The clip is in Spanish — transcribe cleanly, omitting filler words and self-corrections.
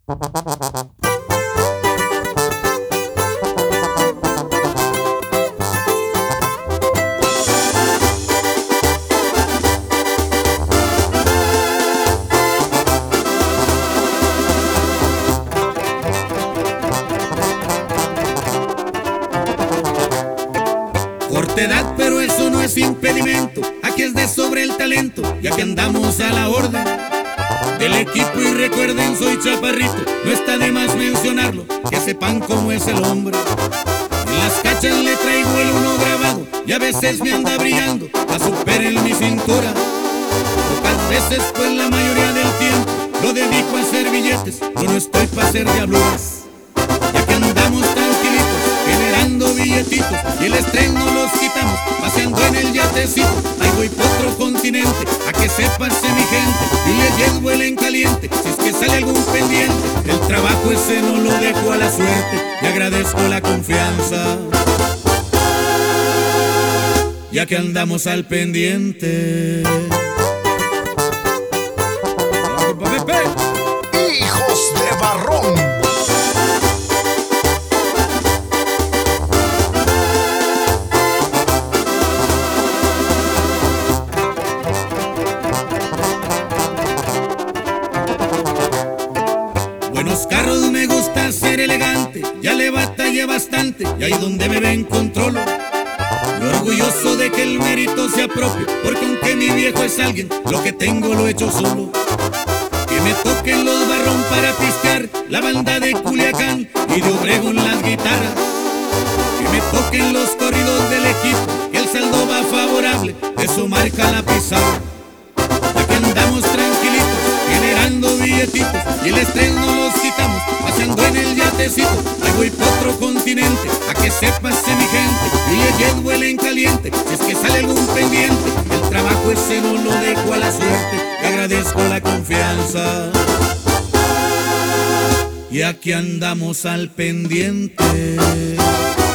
Corta edad, pero eso no es impedimento. Aquí es de sobre el talento, ya que andamos a la orden del equipo. Y recuerden, soy chaparrito, no está de más mencionarlo, que sepan cómo es el hombre. En las cachas le traigo el uno grabado, y a veces me anda brillando a super en mi cintura. Pocas veces, pues la mayoría del tiempo lo dedico a hacer billetes, yo no estoy pa' hacer diabluras. Ya que andamos tranquilitos, generando billetitos, y el estrés no los quitamos, paseando en el yatecito. Ahí voy por otro continente, a que sepase mi gente, y les vuela en caliente, si es que sale algún pendiente. El trabajo ese no lo dejo a la suerte, y agradezco la confianza, ya que andamos al pendiente. Hijos de Barrón. Buenos carros, me gusta ser elegante, ya le batallé bastante, y ahí donde me ven controlo. Y orgulloso de que el mérito sea propio, porque aunque mi viejo es alguien, lo que tengo lo he hecho solo. Que me toquen los Barrón para pistear, la banda de Culiacán y de Obregón las guitarras. Que me toquen los corridos del equipo, que el saldo va favorable, eso marca la pizarra. Ya que andamos tranquilitos, generando billetitos, y el estrés no los quitamos, paseando en el yatecito. Ahí voy por otro continente, a que sepase mi gente, y el jet vuela en caliente, si es que sale algún pendiente. El trabajo ese no lo dejo a la suerte, y agradezco la confianza, y aquí andamos al pendiente.